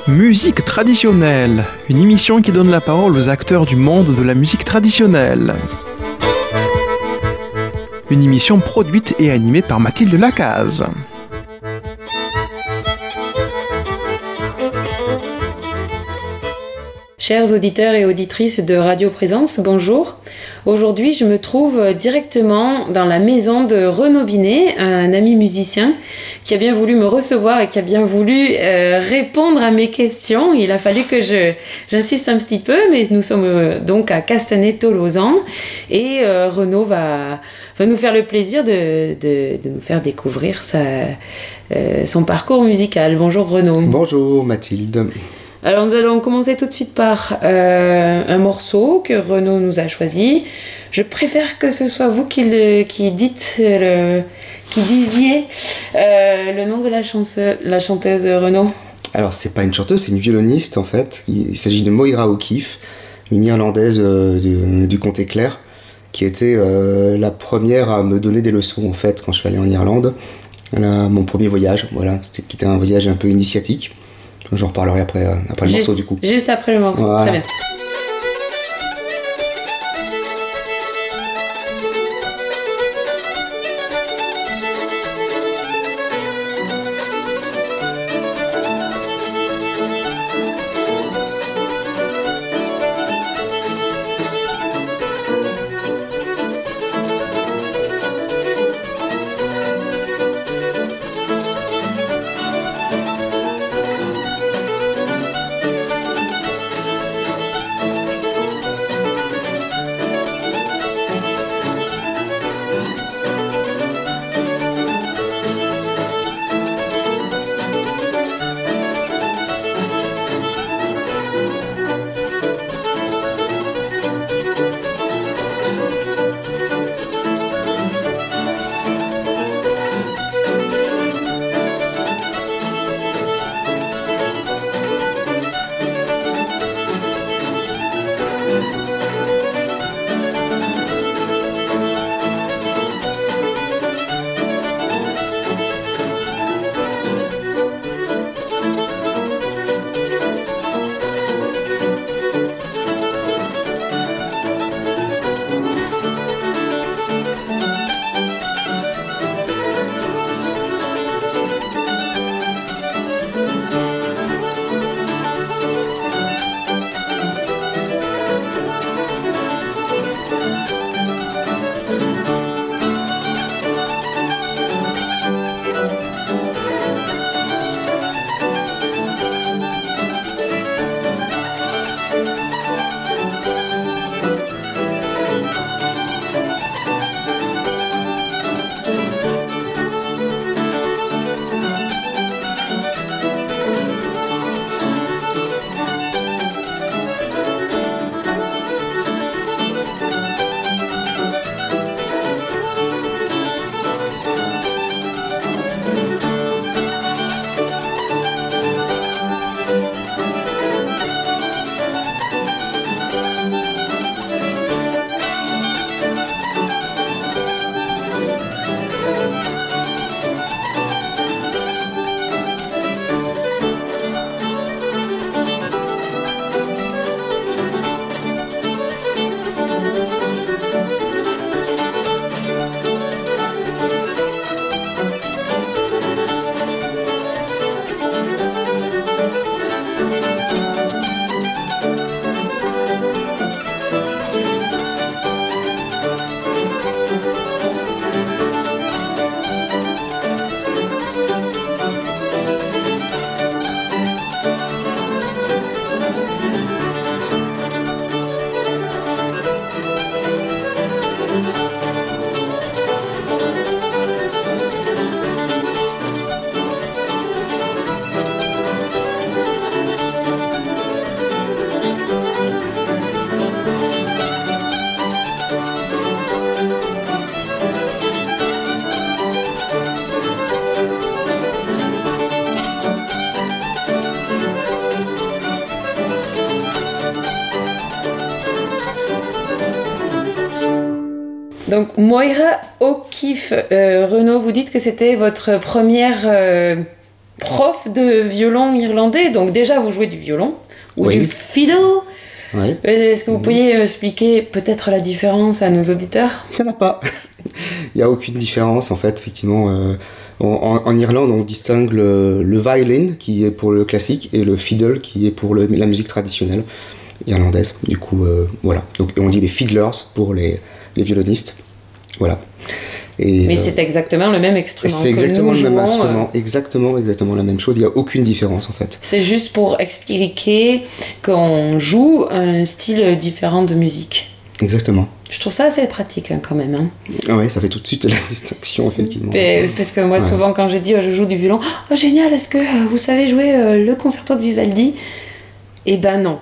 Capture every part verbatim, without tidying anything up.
Musique traditionnelle, une émission qui donne la parole aux acteurs du monde de la musique traditionnelle. Une émission produite et animée par Mathilde Lacaze. Chers auditeurs et auditrices de Radio Présence, bonjour. Aujourd'hui, je me trouve directement dans la maison de Renaud Binet, un ami musicien qui a bien voulu me recevoir et qui a bien voulu euh, répondre à mes questions. Il a fallu que je, j'insiste un petit peu, mais nous sommes euh, donc à Castanet-Tolosan et euh, Renaud va, va nous faire le plaisir de, de, de nous faire découvrir sa, euh, son parcours musical. Bonjour Renaud. Bonjour Mathilde. Alors nous allons commencer tout de suite par euh, un morceau que Renaud nous a choisi. Je préfère que ce soit vous qui, le, qui dites, le, qui disiez euh, le nom de la, chanceuse, la chanteuse Renaud. Alors c'est pas une chanteuse, c'est une violoniste en fait. Il s'agit de Moira O'Keeffe, une Irlandaise euh, du, du Comté Clare, qui était euh, la première à me donner des leçons en fait quand je suis allé en Irlande. Là, mon premier voyage, voilà, c'était, qui était un voyage un peu initiatique. J'en reparlerai après, après le juste, morceau du coup. Juste après le morceau, voilà. Très bien. Donc Moira O'Keeffe, euh, Renaud, vous dites que c'était votre première euh, prof de violon irlandais. Donc déjà, vous jouez du violon ou Oui. du fiddle. Ouais. Est-ce que vous pourriez expliquer peut-être la différence à nos auditeurs? Il n'y en a pas. Il n'y a aucune différence en fait, effectivement. Euh, en, en Irlande, on distingue le, le violin qui est pour le classique et le fiddle qui est pour le, la musique traditionnelle irlandaise. Du coup, euh, voilà. Donc on dit les fiddlers pour les, les violonistes. Voilà. Et, Mais euh, c'est exactement le même instrument c'est que exactement nous le même jouons, instrument, euh, exactement, exactement la même chose. Il n'y a aucune différence en fait. C'est juste pour expliquer qu'on joue un style différent de musique. Exactement. Je trouve ça assez pratique hein, quand même. Hein. Ah ouais, ça fait tout de suite la distinction effectivement. Et- parce que moi, Ouais. souvent, quand je dis oh, je joue du violon, oh génial, est-ce que euh, vous savez jouer euh, le concerto de Vivaldi? Eh ben non.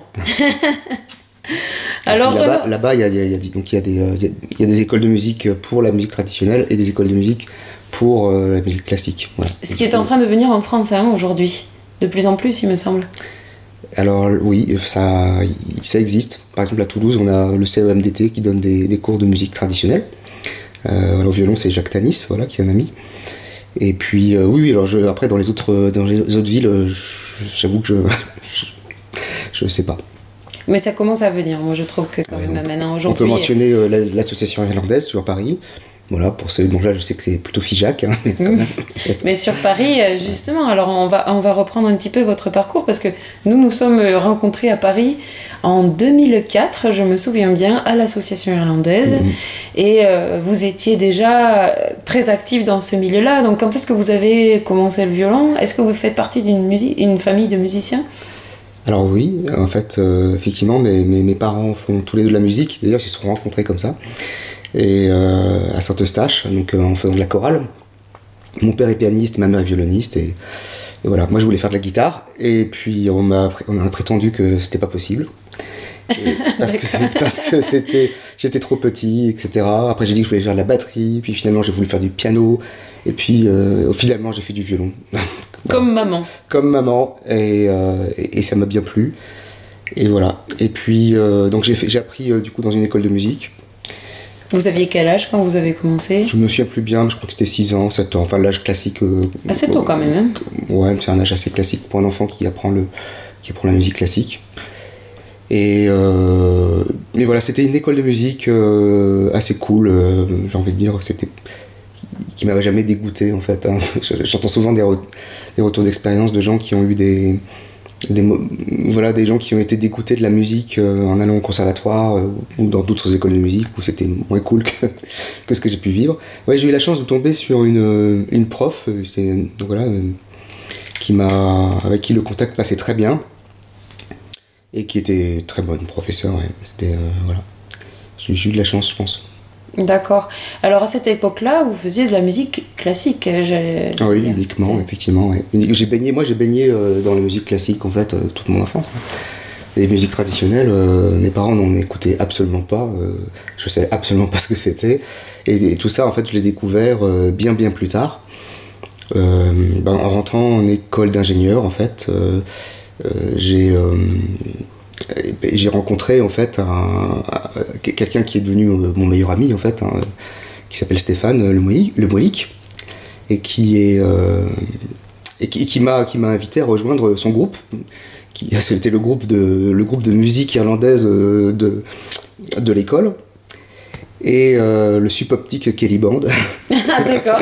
Alors, Et puis là-bas, Renaud- là-bas, il y a, il y a- il y a des- donc il y a des, euh, il y a- il y a des écoles de musique pour la musique traditionnelle et des écoles de musique pour euh, la musique classique. Voilà. ce qui est en train de venir en France hein, aujourd'hui, de plus en plus, il me semble. Alors oui, ça, ça existe. Par exemple, à Toulouse, on a le C E M D T qui donne des, des cours de musique traditionnelle. Euh, au violon, c'est Jacques Tanis, voilà, qui est un ami. Et puis, euh, oui, oui, alors je, après, dans les autres, dans les autres villes, euh, je- j'avoue que je, je, je sais pas. Mais ça commence à venir. Moi, je trouve que quand Ouais, même on- maintenant, On aujourd'hui. peut mentionner euh, la- l'association irlandaise sur Paris. Voilà, pour ceux, donc là, je sais que c'est plutôt FIJAC. Hein, mais quand même. Mais sur Paris, euh, justement, alors on va, on va reprendre un petit peu votre parcours parce que nous nous sommes euh, rencontrés à Paris en deux mille quatre, je me souviens bien, à l'association irlandaise. Mhm. Et euh, vous étiez déjà euh, très actif dans ce milieu-là. Donc quand est-ce que vous avez commencé le violon? Est-ce que vous faites partie d'une musique, une famille de musiciens? Alors oui, en fait, euh, effectivement, mes, mes, mes parents font tous les deux de la musique. D'ailleurs, ils se sont rencontrés comme ça. Et euh, à Saint-Eustache, donc euh, en faisant de la chorale. Mon père est pianiste, ma mère est violoniste. Et, et voilà, moi je voulais faire de la guitare. Et puis on m'a on a prétendu que c'était pas possible. Et parce que c'est- parce que c'était, j'étais trop petit, et cetera. Après j'ai dit que je voulais faire de la batterie. Puis finalement j'ai voulu faire du piano. Et puis euh, finalement j'ai fait du violon. Comme maman. Comme maman, et, euh, et, et ça m'a bien plu. Et voilà. Et puis, euh, donc j'ai, fait, j'ai appris euh, du coup dans une école de musique. Vous aviez quel âge quand vous avez commencé? Je me souviens plus bien, mais je crois que c'était six ans, sept ans, enfin l'âge classique. Euh, Assez tôt quand même. Hein. Ouais, c'est un âge assez classique pour un enfant qui apprend, le, qui apprend la musique classique. Et euh, mais voilà, c'était une école de musique euh, assez cool, euh, j'ai envie de dire, c'était qui m'avait jamais dégoûté en fait. Hein. J'entends souvent des, re- des retours d'expérience de gens qui ont eu des, des mo- voilà, des gens qui ont été dégoûtés de la musique euh, en allant au conservatoire euh, ou dans d'autres écoles de musique où c'était moins cool que, que ce que j'ai pu vivre. Ouais, j'ai eu la chance de tomber sur une, une prof, euh, c'est, donc voilà, euh, qui m'a, avec qui le contact passait très bien et qui était très bonne professeure. Ouais. C'était euh, voilà, j'ai, j'ai eu de la chance, je pense. D'accord. Alors à cette époque-là, vous faisiez de la musique classique. j'ai- Ah oui, uniquement, C'était- effectivement. Ouais. Uni- J'ai baigné, moi j'ai baigné euh, dans la musique classique en fait euh, toute mon enfance. Hein. Les musiques traditionnelles, euh, mes parents n'en écoutaient absolument pas. Euh, je savais absolument pas ce que c'était. Et, et tout ça, en fait, je l'ai découvert euh, bien bien plus tard. Euh, ben, en rentrant en école d'ingénieur, en fait, euh, euh, j'ai euh, j'ai rencontré en fait un, un- quelqu'un qui est devenu euh, mon meilleur ami en fait, hein, qui s'appelle Stéphane Le Molic, Le Molic et qui est euh, et qui, qui m'a qui m'a invité à rejoindre son groupe. Qui, c'était le groupe de le groupe de musique irlandaise euh, de de l'école. Et euh, le Suboptic Kelly Band. Ah d'accord.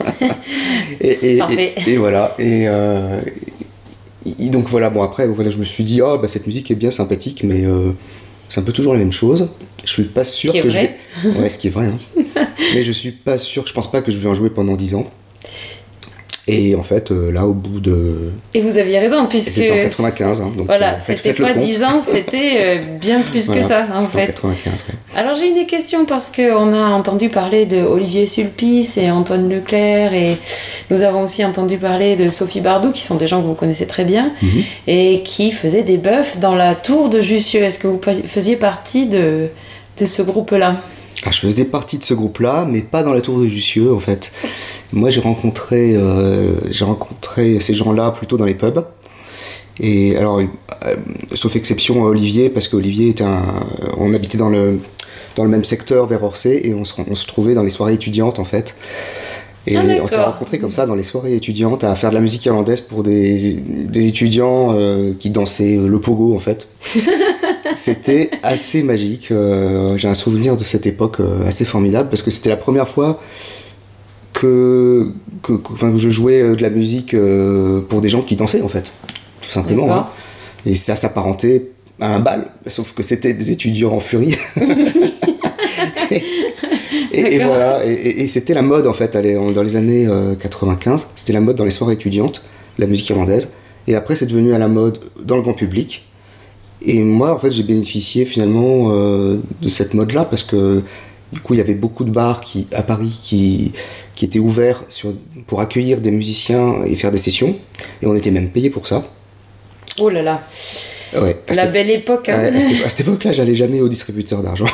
et, et, Parfait. et, et voilà. Et, euh, et donc voilà, bon après, voilà, je me suis dit, oh, bah, cette musique est bien sympathique, mais euh, c'est un peu toujours la même chose. Je suis pas sûr Ce qui est que vrai. je vais. Ouais, ce qui est vrai. Hein. Mais je suis pas sûr, je pense pas que je vais en jouer pendant dix ans. Et en fait, euh, là, au bout de. Et vous aviez raison, Et puisque. c'était en quatre-vingt-quinze. Hein, donc, Voilà, euh, faites- c'était faites le pas compte. dix ans, c'était euh, bien plus Voilà, que ça, en c'était en fait. quatre-vingt-quinze, ouais. Alors j'ai une question parce qu'on a entendu parler de Olivier Sulpice et Antoine Leclerc et nous avons aussi entendu parler de Sophie Bardou qui sont des gens que vous connaissez très bien Mhm. et qui faisaient des bœufs dans la tour de Jussieu. Est-ce que vous faisiez partie de, de ce groupe-là? Alors, je faisais partie de ce groupe-là, mais pas dans la tour de Jussieu, en fait. Moi, j'ai rencontré, euh, j'ai rencontré ces gens-là plutôt dans les pubs. Et alors, euh, sauf exception à Olivier, parce qu'Olivier était un... On habitait dans le, dans le même secteur vers Orsay, et on se, on se trouvait dans les soirées étudiantes, en fait. Et Ah, on s'est d'accord. rencontrés comme ça dans les soirées étudiantes à faire de la musique irlandaise pour des, des étudiants euh, qui dansaient le pogo en fait. C'était assez magique. Euh, j'ai un souvenir de cette époque euh, assez formidable parce que c'était la première fois que, que, que, enfin, que je jouais de la musique euh, pour des gens qui dansaient en fait, tout simplement. Hein. Et ça s'apparentait à un bal, sauf que c'était des étudiants en furie. et, et, et voilà, et, et, et c'était la mode en fait, allez, dans les années euh, quatre-vingt-quinze, c'était la mode dans les soirées étudiantes, la musique irlandaise. Et après, c'est devenu à la mode dans le grand public. Et moi, en fait, j'ai bénéficié finalement euh, de cette mode-là parce que du coup, il y avait beaucoup de bars qui, à Paris qui, qui étaient ouverts sur, pour accueillir des musiciens et faire des sessions. Et on était même payé pour ça. Oh là là. Ouais, la cette, belle époque. Hein. À, cette, à cette époque-là, j'allais jamais au distributeur d'argent.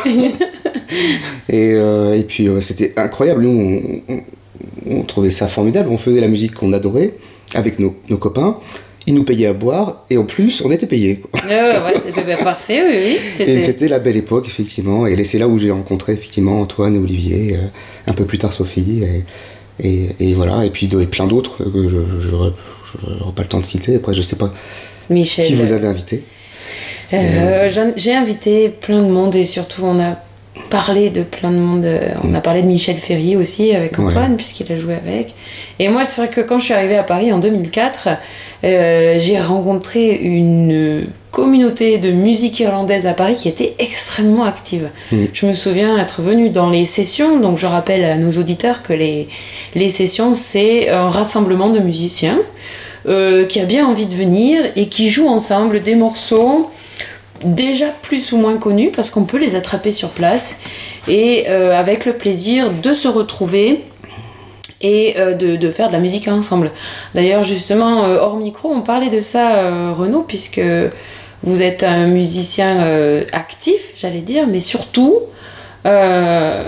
et, euh, et puis, euh, c'était incroyable. Nous, on, on, on trouvait ça formidable. On faisait la musique qu'on adorait avec nos, nos copains. Ils nous payaient à boire et en plus, on était payés. Euh, ouais, c'était bah, parfait, oui, oui. C'était... Et c'était la belle époque, effectivement. Et c'est là où j'ai rencontré, effectivement, Antoine et Olivier, euh, un peu plus tard Sophie. Et, et, et voilà. Et puis et plein d'autres que je n'aurai pas le temps de citer. Après, je sais pas Michel, qui vous avez invité. Euh, euh... J'ai invité plein de monde et surtout, on a parlé de plein de monde. On a parlé de Michel Ferry aussi avec Antoine, ouais. puisqu'il a joué avec. Et moi, c'est vrai que quand je suis arrivée à Paris en deux mille quatre, euh, j'ai rencontré une communauté de musique irlandaise à Paris qui était extrêmement active. Mmh. Je me souviens être venue dans les sessions, donc je rappelle à nos auditeurs que les, les sessions, c'est un rassemblement de musiciens euh, qui a bien envie de venir et qui jouent ensemble des morceaux déjà plus ou moins connus parce qu'on peut les attraper sur place et euh, avec le plaisir de se retrouver et euh, de, de faire de la musique ensemble. D'ailleurs justement euh, hors micro on parlait de ça euh, Renaud, puisque vous êtes un musicien euh, actif j'allais dire, mais surtout euh,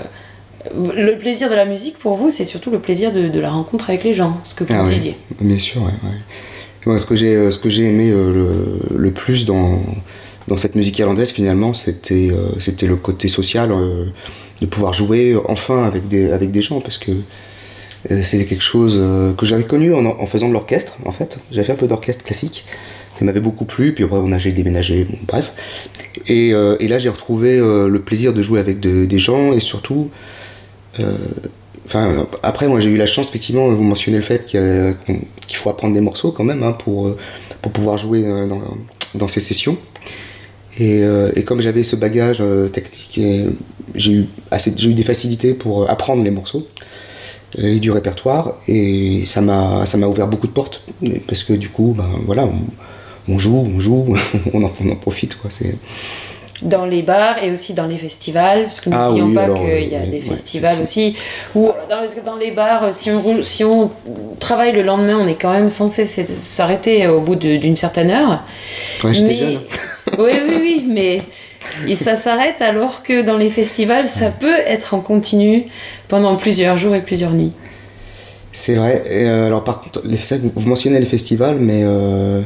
le plaisir de la musique pour vous c'est surtout le plaisir de, de la rencontre avec les gens, ce que vous ah, me oui. disiez. Bien sûr, ouais, ouais. Moi, ce que j'ai, ce que j'ai aimé euh, le, le plus dans Dans cette musique irlandaise, finalement, c'était, euh, c'était le côté social, euh, de pouvoir jouer enfin avec des, avec des gens, parce que euh, c'était quelque chose euh, que j'avais connu en, en faisant de l'orchestre, en fait. J'avais fait un peu d'orchestre classique, ça m'avait beaucoup plu, puis après on a j'ai déménagé, bon, bref. Et, euh, et là, j'ai retrouvé euh, le plaisir de jouer avec de, des gens, et surtout... Euh, Enfin, après, moi j'ai eu la chance, effectivement, vous mentionnez le fait qu'il, a, qu'il faut apprendre des morceaux quand même hein, pour, pour pouvoir jouer dans, dans ces sessions. Et, euh, et comme j'avais ce bagage euh, technique, et j'ai, eu assez, j'ai eu des facilités pour apprendre les morceaux et du répertoire, et ça m'a, ça m'a ouvert beaucoup de portes, parce que du coup, ben, voilà, on, on joue, on joue, on en, on en profite, quoi. C'est... Dans les bars et aussi dans les festivals, parce que ah, n'oublions oui, pas alors, qu'il y a oui, des ouais, festivals aussi, où dans les, dans les bars, si on, si on travaille le lendemain, on est quand même censé s'arrêter au bout de, d'une certaine heure. Ouais, j'étais mais... jeune. Oui, oui, oui, mais et ça s'arrête alors que dans les festivals, ça peut être en continu pendant plusieurs jours et plusieurs nuits. C'est vrai. Et euh, alors par contre, les, vous mentionnez les festivals, mais... Euh...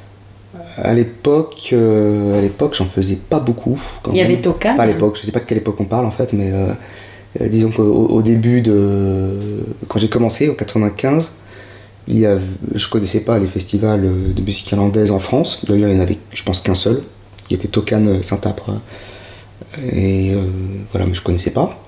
À l'époque, euh, à l'époque, j'en faisais pas beaucoup. Il y avait Tocan. Pas à l'époque, je sais pas de quelle époque on parle en fait, mais euh, euh, disons qu'au au début de, quand j'ai commencé en quatre-vingt-quinze, il y avait, je connaissais pas les festivals de musique irlandaise en France. D'ailleurs, il y en avait, je pense qu'un seul, qui était Tocan Saint-Apre. Et euh, voilà, mais je connaissais pas.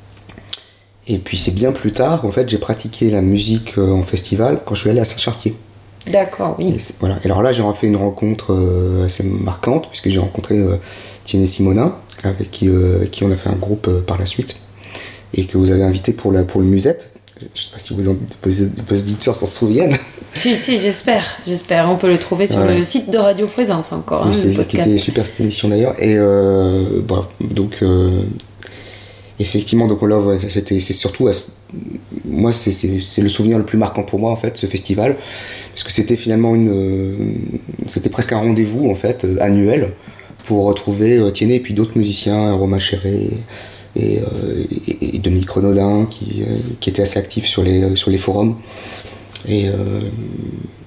Et puis c'est bien plus tard, en fait, j'ai pratiqué la musique en festival quand je suis allé à Saint-Chartier. D'accord, oui. Et, voilà. Et alors là, j'ai fait une rencontre euh, assez marquante, puisque j'ai rencontré euh, Tiene Simonin, avec qui, euh, avec qui on a fait un groupe euh, par la suite, et que vous avez invité pour, la, pour le Musette. Je ne sais pas si vous en, vos auditeurs s'en souviennent. Si, si, j'espère. J'espère. On peut le trouver sur ouais. le site de Radio Présence encore. Oui, hein, c'était, qui était super cette émission d'ailleurs. Et euh, bon, donc... Euh, effectivement, donc là, ouais, c'était, c'est surtout, moi, c'est, c'est, c'est le souvenir le plus marquant pour moi, en fait, ce festival, parce que c'était finalement une, c'était presque un rendez-vous, en fait, annuel, pour retrouver euh, Tiene et puis d'autres musiciens, Romain Chéré et, euh, et, et Dominique Renaudin, qui, euh, qui étaient assez actifs sur les, sur les forums. Et, euh,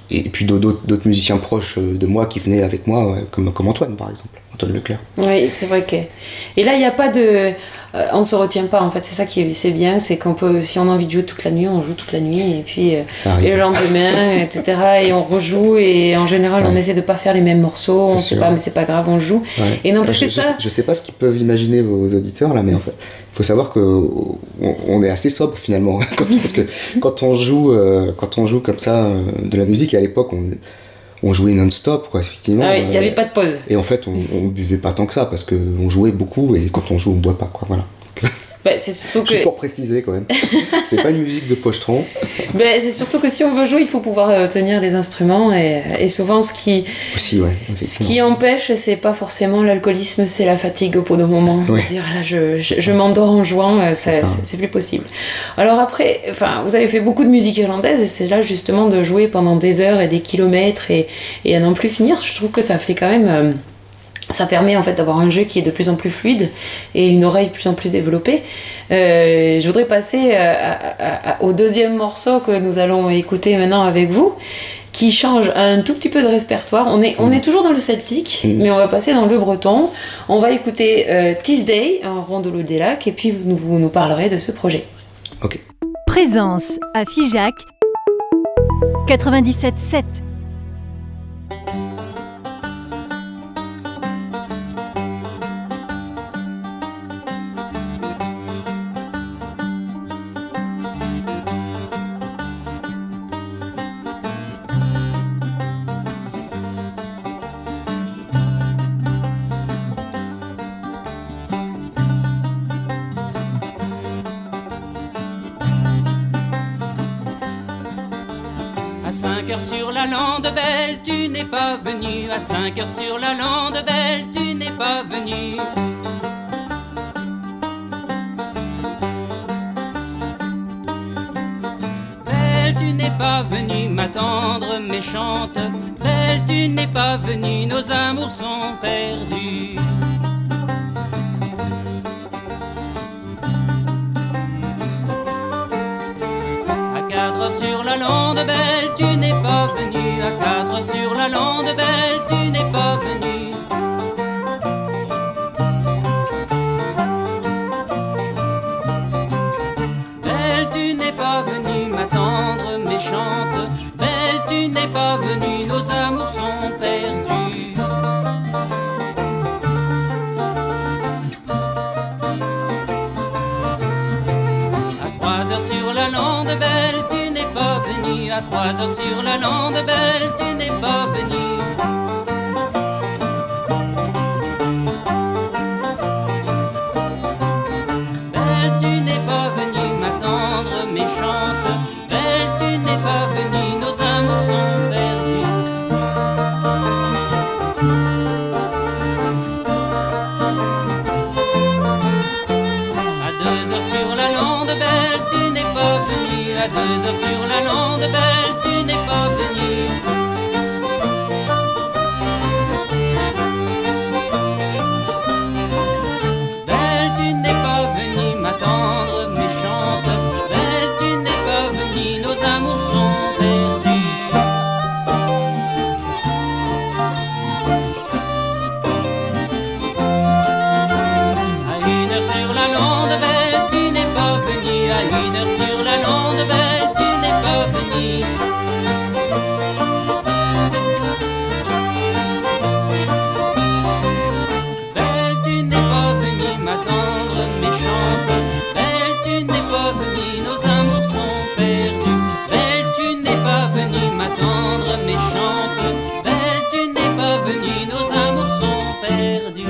et puis d'autres, d'autres musiciens proches de moi qui venaient avec moi, ouais, comme, comme Antoine par exemple, Antoine Leclerc. Oui, c'est vrai que... Et là, il n'y a pas de... Euh, on ne se retient pas, en fait, c'est ça qui est, c'est bien, c'est qu'on peut, si on a envie de jouer toute la nuit, on joue toute la nuit, et puis euh, et le lendemain, et cetera, et on rejoue, et en général, ouais. on essaie de ne pas faire les mêmes morceaux, on ne sait pas, mais c'est pas grave, on joue. Ouais. Et n'empêche je, que ça... Je ne sais pas ce qu'ils peuvent imaginer vos auditeurs, là, mais en fait, il faut savoir qu'on on est assez sobre, finalement, quand, parce que quand on joue, euh, quand on joue comme ça euh, de la musique, et à l'époque, on... on jouait non-stop, quoi, effectivement. Ah oui, il n'y avait pas de pause. Et en fait, on, on buvait pas tant que ça, parce qu'on jouait beaucoup, et quand on joue, on boit pas, quoi, voilà. Bah, c'est surtout que... Juste pour préciser, quand même. C'est pas une musique de pochetron. Bah, c'est surtout que si on veut jouer, il faut pouvoir euh, tenir les instruments, et, et souvent, ce qui... Aussi, ouais. Ce qui empêche, c'est pas forcément l'alcoolisme, c'est la fatigue au bout d'un moment. Ouais. Dire, là, je, je, je m'endors en jouant, ça, c'est, c'est, c'est plus possible. Alors après, enfin, vous avez fait beaucoup de musique irlandaise, et c'est là, justement, de jouer pendant des heures et des kilomètres, et, et à n'en plus finir, je trouve que ça fait quand même... Euh, ça permet en fait d'avoir un jeu qui est de plus en plus fluide et une oreille de plus en plus développée. Euh, je voudrais passer à, à, à, au deuxième morceau que nous allons écouter maintenant avec vous, qui change un tout petit peu de répertoire. On est, on est toujours dans le celtique, mmh. mais on va passer dans le breton. On va écouter euh, Teesday, un rondeau des lacs, et puis vous, vous nous parlerez de ce projet. Ok. Présence à Figeac quatre-vingt-dix-sept sept. Sur la lande belle, tu n'es pas venu. À cinq heures sur la lande belle, tu n'es pas venu. Belle, tu n'es pas venue m'attendre méchante. Belle, tu n'es pas venue, nos amours sont perdus. Sur la lande belle, tu n'es pas venu. À quatre sur la lande belle, tu n'es pas venu. Belle, tu n'es pas venu m'attendre méchante. Belle, tu n'es pas venu, nos amours sont perdus. À trois heures sur la lande belle, à trois heures sur la lande belle, tu n'es pas venu. Belle, tu n'es pas venu m'attendre méchante. Belle, tu n'es pas venu, nos amours sont perdus. À deux heures sur la lande belle, tu n'es pas venu. À deux heures sur la lande belle, tu n'es pas venu. Belle, tu n'es pas venu m'attendre méchante. Belle, tu n'es pas venu, nos amours sont perdus. À une heure sur la lande belle, tu n'es pas venu. À une heure sur la lande belle, tu n'es pas venu. Belle, tu n'es pas venu m'attendre méchante. Belle, tu n'es pas venu, nos amours sont perdus. Belle, tu n'es pas venu m'attendre méchante. Belle, tu n'es pas venu, nos amours sont perdus.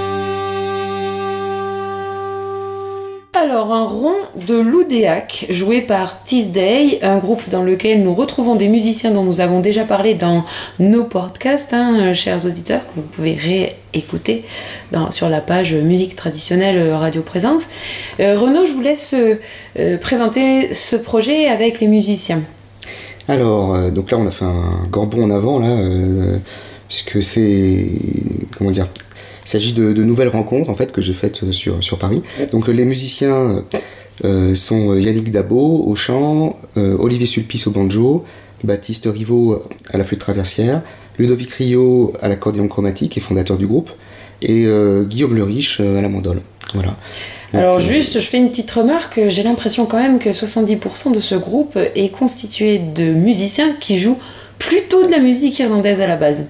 Alors, un rond de l'Oudéac, joué par Teesday, un groupe dans lequel nous retrouvons des musiciens dont nous avons déjà parlé dans nos podcasts, hein, chers auditeurs, que vous pouvez réécouter dans, sur la page musique traditionnelle Radio Présence. Euh, Renaud, je vous laisse euh, présenter ce projet avec les musiciens. Alors, euh, donc là, on a fait un grand bond en avant, là, euh, puisque c'est... comment dire... Il s'agit de, de nouvelles rencontres en fait que j'ai faites sur, sur Paris. Donc les musiciens euh, sont Yannick Dabo au chant, euh, Olivier Sulpice au banjo, Baptiste Rivaux à la flûte traversière, Ludovic Rio à l'accordéon chromatique et fondateur du groupe, et euh, Guillaume Le Riche à la mandole. Voilà. Donc, Alors euh, juste, je fais une petite remarque, j'ai l'impression quand même que soixante-dix pour cent de ce groupe est constitué de musiciens qui jouent plutôt de la musique irlandaise à la base.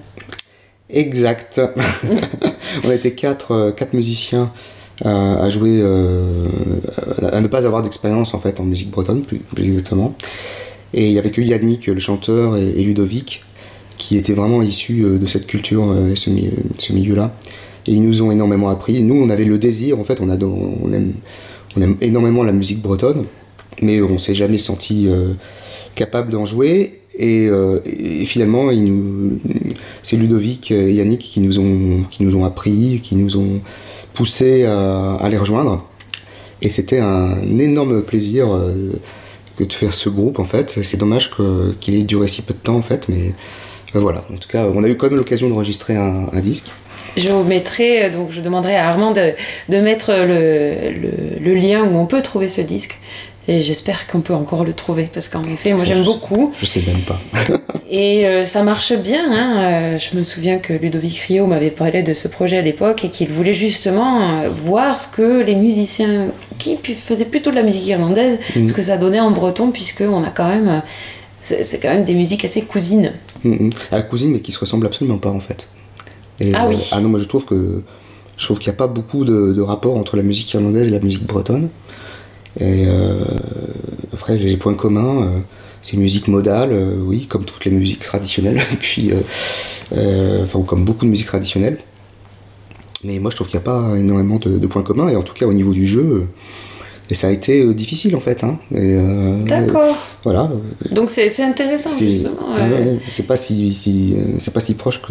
Exact. On était quatre, euh, quatre musiciens à, à jouer, euh, à ne pas avoir d'expérience en fait en musique bretonne, plus, plus exactement. Et il y avait que Yannick, le chanteur, et, et Ludovic, qui étaient vraiment issus euh, de cette culture, euh, ce, mi- ce milieu-là. Et ils nous ont énormément appris. Nous, on avait le désir, en fait, on, adore, on, aime, on aime énormément la musique bretonne, mais on s'est jamais senti euh, capable d'en jouer. Et, euh, et finalement, ils nous, c'est Ludovic et Yannick qui nous ont, qui nous ont appris, qui nous ont poussés à, à les rejoindre. Et c'était un énorme plaisir euh, que de faire ce groupe, en fait. C'est dommage que, qu'il ait duré si peu de temps, en fait, mais euh, voilà. En tout cas, on a eu quand même l'occasion d'enregistrer un, un disque. Je vous mettrai, donc je demanderai à Armand de, de mettre le, le, le lien où on peut trouver ce disque. Et j'espère qu'on peut encore le trouver, parce qu'en effet, moi j'aime je, beaucoup. Je sais même pas. Et euh, ça marche bien. Hein. Euh, je me souviens que Ludovic Rio m'avait parlé de ce projet à l'époque et qu'il voulait justement euh, voir ce que les musiciens qui faisaient plutôt de la musique irlandaise, mmh. ce que ça donnait en breton, puisqu'on a quand même... C'est, c'est quand même des musiques assez cousines. Mmh. À la cousine, mais qui se ressemblent absolument pas en fait. Et, ah oui. Euh, ah non, moi je trouve que je trouve qu'il n'y a pas beaucoup de, de rapport entre la musique irlandaise et la musique bretonne. Et euh, après, les points communs, euh, c'est musique modale, euh, oui, comme toutes les musiques traditionnelles, et puis, euh, euh, enfin, comme beaucoup de musiques traditionnelles. Mais moi, je trouve qu'il n'y a pas énormément de, de points communs, et en tout cas, au niveau du jeu, euh, et ça a été euh, difficile en fait. Hein, et, euh, D'accord. Euh, voilà. Donc c'est, c'est intéressant, c'est, justement. Euh... Ouais, c'est pas si, si, c'est pas si proche que.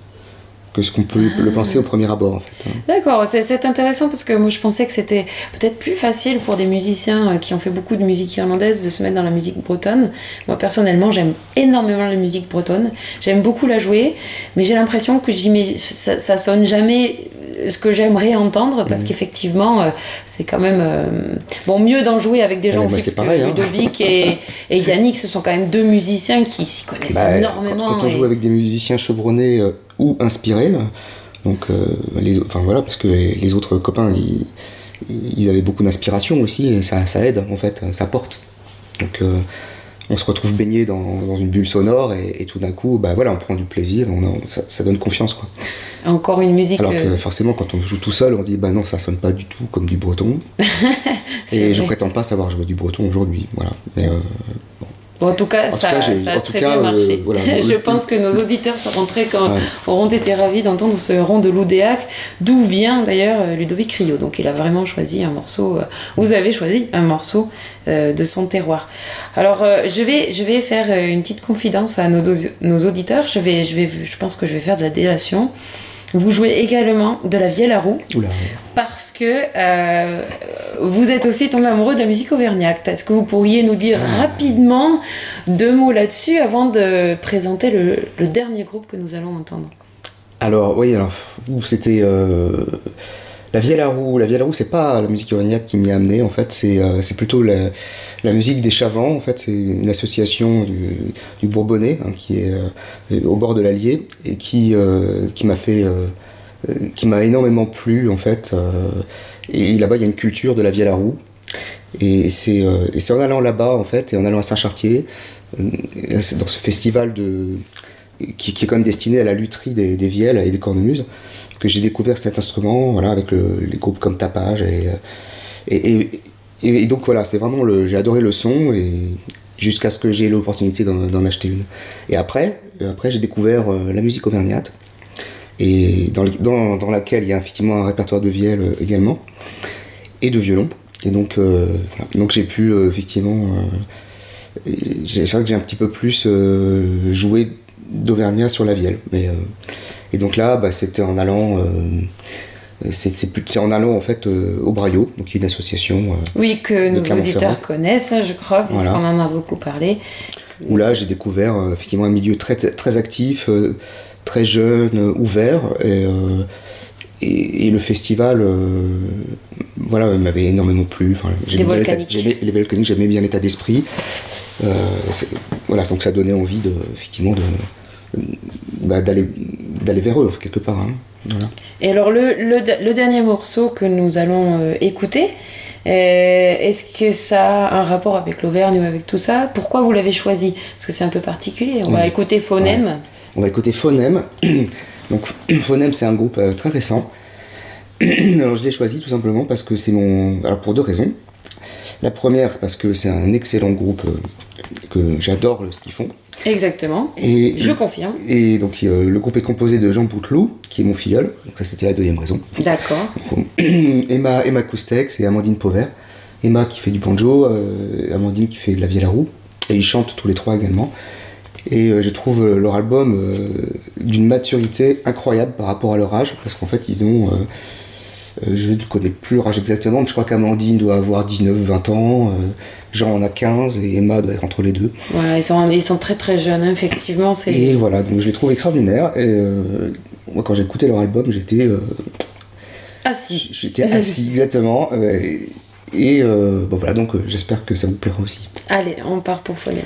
que ce qu'on peut ah. le penser au premier abord en fait. D'accord, c'est, c'est intéressant parce que moi je pensais que c'était peut-être plus facile pour des musiciens qui ont fait beaucoup de musique irlandaise de se mettre dans la musique bretonne. Moi personnellement j'aime énormément la musique bretonne, j'aime beaucoup la jouer, mais j'ai l'impression que j'y mets, ça, ça sonne jamais ce que j'aimerais entendre parce mmh. qu'effectivement euh, c'est quand même euh, bon mieux d'en jouer avec des gens ouais, aussi bah, parce que hein. Ludovic et, et Yannick ce sont quand même deux musiciens qui s'y connaissent bah, énormément. Quand, quand on et... joue avec des musiciens chevronnés euh, ou inspirés, donc euh, les, enfin voilà parce que les, les autres copains ils, ils avaient beaucoup d'inspiration aussi et ça, ça aide en fait, ça porte. Donc euh, on se retrouve baigné dans, dans une bulle sonore et, et tout d'un coup bah voilà on prend du plaisir, on a, ça, ça donne confiance quoi. Encore une musique. Alors que forcément, quand on joue tout seul, on dit bah non, ça sonne pas du tout comme du breton. Et vrai. Je prétends pas savoir jouer du breton aujourd'hui. Voilà. Mais, euh, bon. Bon, en tout cas, en ça, tout cas, ça a très cas, bien marché. Euh, voilà, je le, pense que nos auditeurs seront très, quand, ouais. auront été ravis d'entendre ce rond de l'Oudéac, d'où vient d'ailleurs Ludovic Rio. Donc il a vraiment choisi un morceau, euh, vous avez choisi un morceau euh, de son terroir. Alors euh, je, vais, je vais faire une petite confidence à nos, nos auditeurs, je, vais, je, vais, je pense que je vais faire de la délation. Vous jouez également de la vielle à roue Oula. Parce que euh, vous êtes aussi tombé amoureux de la musique auvergnate. Est-ce que vous pourriez nous dire ah. rapidement deux mots là-dessus avant de présenter le, le dernier groupe que nous allons entendre ? Alors oui, alors c'était euh, la vielle à roue. La vielle à roue, c'est pas la musique auvergnate qui m'y a amené. En fait, c'est euh, c'est plutôt la, la musique des Chavants. En fait, c'est une association du, du Bourbonnais hein, qui est euh, au bord de l'Allier et qui euh, qui m'a fait euh, qui m'a énormément plu en fait. Euh, et là-bas, il y a une culture de la vielle à roue. Et c'est euh, et c'est en allant là-bas en fait et en allant à Saint-Chartier euh, dans ce festival de qui, qui est quand même destiné à la lutherie des, des vielles et des cornemuses que j'ai découvert cet instrument voilà avec le, les groupes comme Tapage et et, et, et donc voilà c'est vraiment le j'ai adoré le son et jusqu'à ce que j'ai l'opportunité d'en, d'en acheter une et après après j'ai découvert euh, la musique auvergnate et dans, dans, dans laquelle il y a effectivement un répertoire de vielle également et de violon et donc euh, voilà. Donc j'ai pu euh, effectivement euh, c'est vrai que j'ai un petit peu plus euh, joué d'auvergnat sur la vielle mais euh, et donc là bah, c'était en allant euh, c'est, c'est, plus, c'est en allant en fait euh, au Braillot donc qui est une association euh, oui que nos auditeurs connaissent je crois puisqu'on voilà. en a beaucoup parlé où là j'ai découvert euh, effectivement un milieu très très actif euh, très jeune euh, ouvert et, euh, et, et le festival euh, voilà m'avait énormément plu enfin, j'aimais, les volcaniques j'aimais, les volcaniques j'aimais bien l'état d'esprit Euh, voilà, donc ça donnait envie de, effectivement de, bah, d'aller, d'aller vers eux quelque part. Hein. Voilà. Et alors le, le, le dernier morceau que nous allons euh, écouter, euh, est-ce que ça a un rapport avec l'Auvergne ou avec tout ça? Pourquoi vous l'avez choisi? Parce que c'est un peu particulier. On oui. va écouter Phonème. Ouais. On va écouter Phonème. Donc Phonème, c'est un groupe euh, très récent. Alors je l'ai choisi tout simplement parce que c'est mon... Alors pour deux raisons. La première, c'est parce que c'est un excellent groupe euh, que j'adore ce qu'ils font. Exactement, et, je confirme. Et donc euh, le groupe est composé de Jean Bouteloup, qui est mon filleul, donc ça c'était la deuxième raison. D'accord. Donc, Emma, Emma Coustex et Amandine Pauvert. Emma qui fait du banjo, euh, Amandine qui fait de la vielle à roue, et ils chantent tous les trois également. Et euh, je trouve euh, leur album euh, d'une maturité incroyable par rapport à leur âge, parce qu'en fait ils ont... Euh, Euh, je ne connais plus leur âge exactement, mais je crois qu'Amandine doit avoir dix-neuf vingt ans, euh, Jean en a quinze et Emma doit être entre les deux. Ouais, ils sont, ils sont très très jeunes, hein, effectivement. C'est... Et voilà, donc je les trouve extraordinaires. Et, euh, moi, quand j'ai écouté leur album, j'étais. Euh, assis. J'étais assis, exactement. Euh, et et euh, bon, voilà, donc euh, j'espère que ça vous plaira aussi. Allez, on part pour Phonème.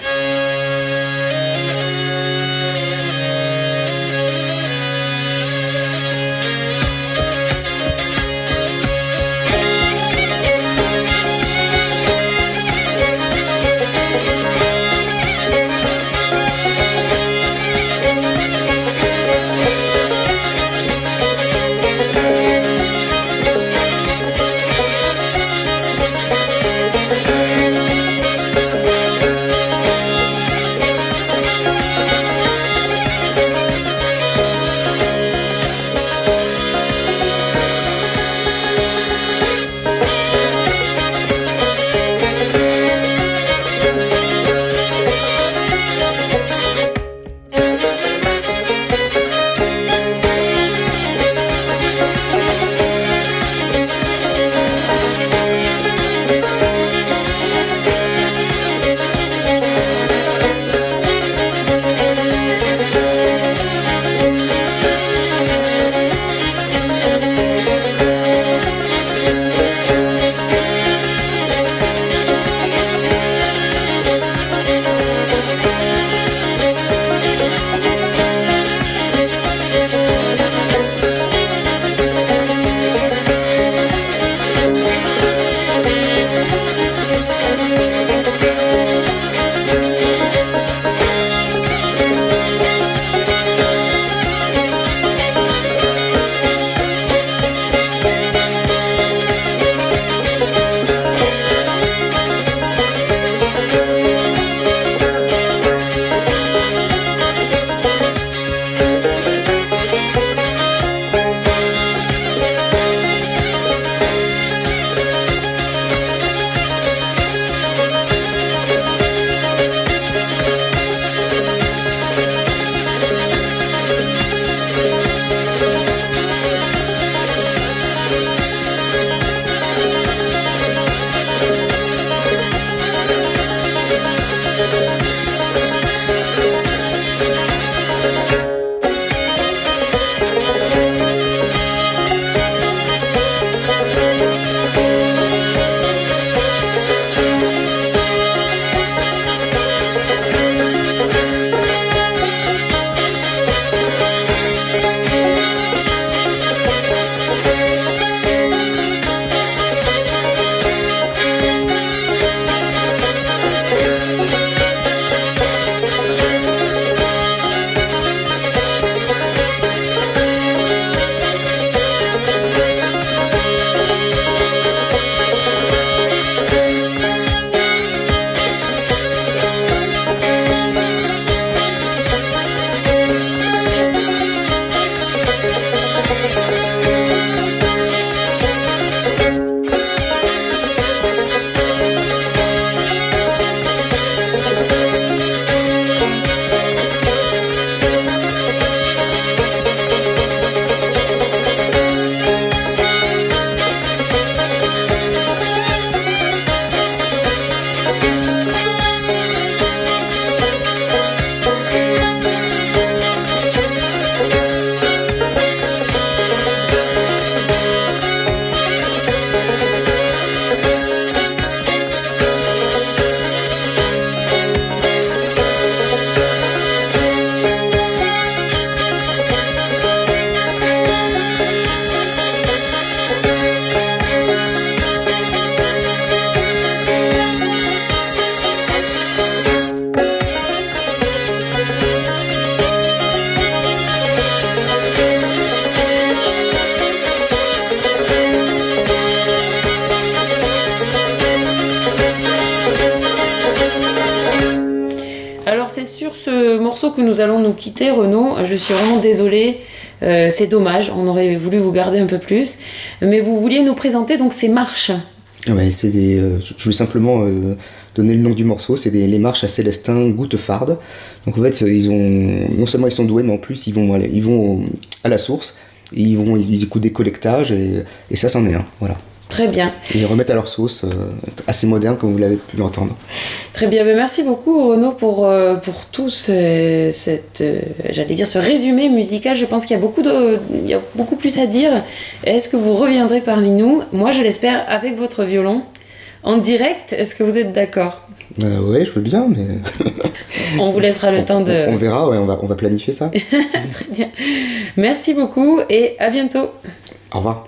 Alors c'est sur ce morceau que nous allons nous quitter, Renaud. Je suis vraiment désolée, euh, c'est dommage, on aurait voulu vous garder un peu plus. Mais vous vouliez nous présenter donc ces marches. Ouais, c'est des, euh, je voulais simplement euh, donner le nom du morceau, c'est des, les marches à Célestin Gouttefard. Donc en fait, ils ont, non seulement ils sont doués, mais en plus ils vont, ils vont au, à la source, et ils, vont, ils écoutent des collectages, et, et ça c'en est un, voilà. Très bien. Et ils remettent à leur sauce, euh, assez moderne comme vous l'avez pu l'entendre. Très bien, ben merci beaucoup Renaud pour, euh, pour tout ce, cette, euh, j'allais dire ce résumé musical. Je pense qu'il y a beaucoup, de, il y a beaucoup plus à dire. Est-ce que vous reviendrez parmi nous? Moi je l'espère avec votre violon, en direct. Est-ce que vous êtes d'accord? euh, Ouais, je veux bien, mais... On vous laissera le on, temps de... On, on verra, ouais, on va, on va planifier ça. Très bien. Merci beaucoup et à bientôt. Au revoir.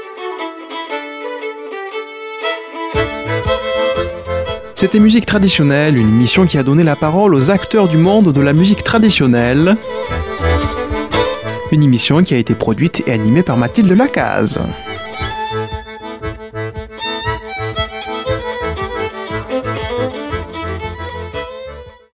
C'était Musique traditionnelle, une émission qui a donné la parole aux acteurs du monde de la musique traditionnelle. Une émission qui a été produite et animée par Mathilde Lacaze.